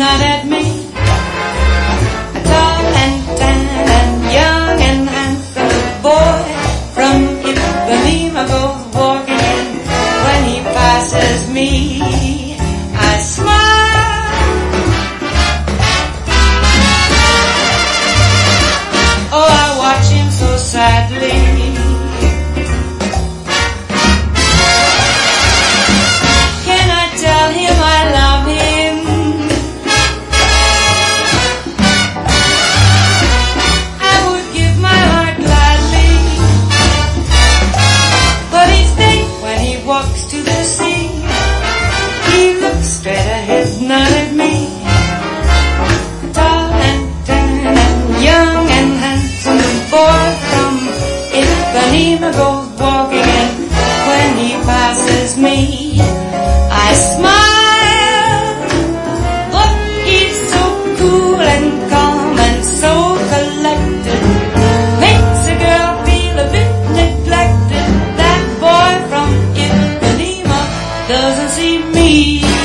nod at me. Tall and tan and young and handsome, the boy from Ipanema goes walking in. When he passes me, I smile. Oh, I watch him so sadly. Can I tell him I love him? I would give my heart gladly, but each day when he walks to the sea, he looks straight ahead, not at me. Tall and tan and young and handsome, the boy from Ipanema goes walking in. When he passes me, I smile. Look, he's so cool and calm and so collected, makes a girl feel a bit neglected. That boy from Ipanema doesn't see me.